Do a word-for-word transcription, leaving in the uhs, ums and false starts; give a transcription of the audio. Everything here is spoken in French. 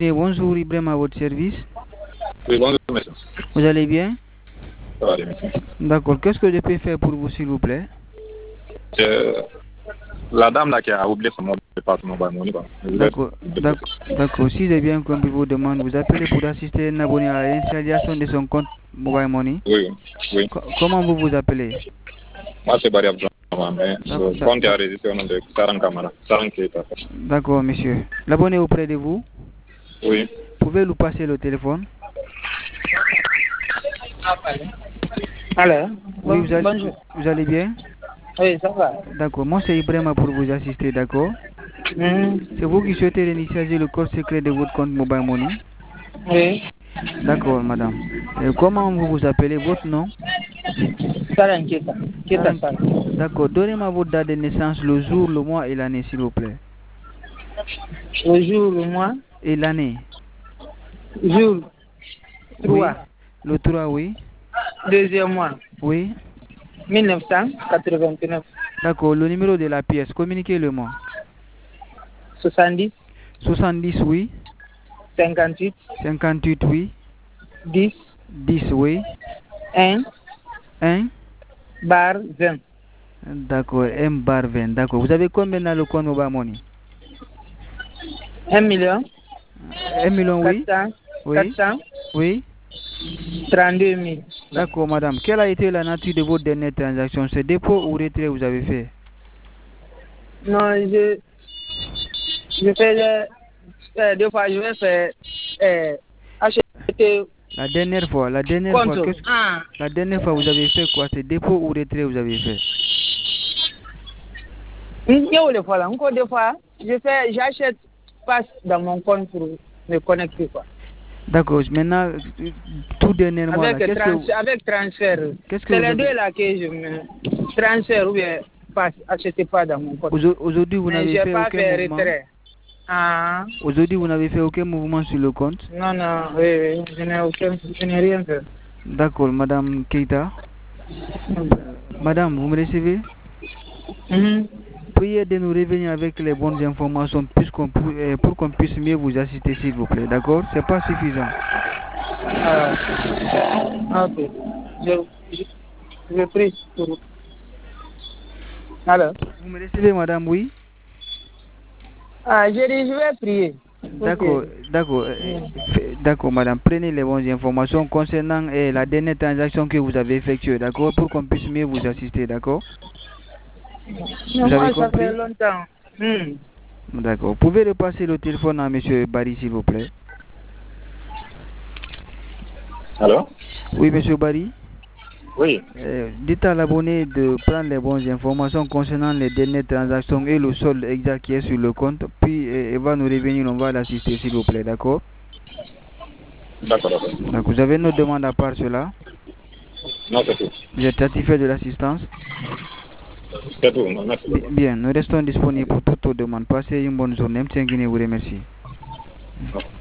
Et bonjour Ibrahim à votre service. Oui, bonjour monsieur. Vous allez bien? Ça va bien, merci. D'accord. Qu'est-ce que je peux faire pour vous s'il vous plaît? Je- La dame là qui a oublié son mot de passe mobile money, quoi. Je voulais D'accord. débloquer. D'accord. D'accord. Si j'ai bien compris vos demandes, vous appelez pour assister un abonné à l'installation de son compte Mobile Money. Oui, oui. oui. Co- comment vous vous appelez? Moi c'est Barry Abdouhama, mais D'accord. le compte est enregistré au nom de Saran Kamara. Saran Keita. D'accord, monsieur. L'abonné est auprès de vous. Oui. Pouvez-vous passer le téléphone? Alors, Oui, bon, vous allez, bonjour. vous allez bien? Oui, ça va. D'accord. Moi, c'est Ibrahim pour vous assister, d'accord? Mhm. C'est vous qui souhaitez réinitialiser le code secret de votre compte Mobile Money? Oui, D'accord, madame. Et comment vous vous appelez? Votre nom? Saran Kita. Kita Saran- Saran. D'accord. Donnez-moi votre date de naissance, le jour, le mois et l'année, s'il vous plaît. Le jour, le mois, Et l'année? jour Oui. trois, Le trois, oui. deuxième mois, Oui. mille neuf cent quatre-vingt-neuf, D'accord. Le numéro de la pièce, communiquez-le-moi. soixante-dix, soixante-dix, oui. cinquante-huit, cinquante-huit, oui. dix, dix, oui. un, un. bar vingt. D'accord. M bar vingt. D'accord. Vous avez combien dans le compte Mobile Money? un million, un million, quatre oui. cents, quatre Oui. cent Oui. trente-deux mille. D'accord, madame. Quelle a été la nature de votre dernière transaction? C'est dépôt ou retrait vous avez fait? Non, je, je fais le- euh, deux fois, je vais faire euh, acheter La dernière fois, la dernière fois, compte. qu'est-ce que- Ah, la dernière fois vous avez fait quoi? C'est dépôt ou retrait vous avez fait? il y a des fois là, encore des fois, je fais, j'achète passe dans mon compte pour me connecter quoi. D'accord. Maintenant, tout dernièrement là, Avec, qu'est-ce que trans, vous- avec transfert. qu'est-ce que C'est vous les deux avez? là que je me transfère ou bien passe, acheter pas dans mon compte. Aujo- Aujourd'hui, vous Mais je n'avez n'ai fait pas aucun fait mouvement. retrait. Ah, Aujourd'hui, vous n'avez fait aucun mouvement sur le compte. non, non, oui, oui, je n'ai aucun, je n'ai rien fait. D'accord, madame Keita. Euh, Madame, vous me recevez? Mhm. Priez de nous revenir avec les bonnes informations puisqu'on pu- euh, pour qu'on puisse mieux vous assister, s'il vous plaît. D'accord? C'est pas suffisant. Ah, ok. Je, je, je prie pour. Alors. Vous me recevez, madame? Oui? Ah, je dis, je vais prier. D'accord, Ok. d'accord, euh, fait- d'accord, madame. Prenez les bonnes informations concernant euh, la dernière transaction que vous avez effectuée, d'accord, pour qu'on puisse mieux vous assister, d'accord? Mais Vous avez moi, ça fait compris? longtemps. Hmm. D'accord. Vous pouvez repasser le téléphone à monsieur Barry, s'il vous plaît? Alors? Oui, monsieur Barry. Oui. Euh, dites à l'abonné de prendre les bonnes informations concernant les dernières transactions et le solde exact qui est sur le compte, puis euh, il va nous revenir, on va l'assister, s'il vous plaît, d'accord? D'accord, d'accord. Donc, vous avez nos demandes à part cela? Non, c'est tout. Vous êtes satisfait de l'assistance? C'est tout. Non, merci Bi- beaucoup. Bien, nous restons disponibles pour toutes vos demandes. Passez une bonne journée. M. Guinée vous remercie. Ok.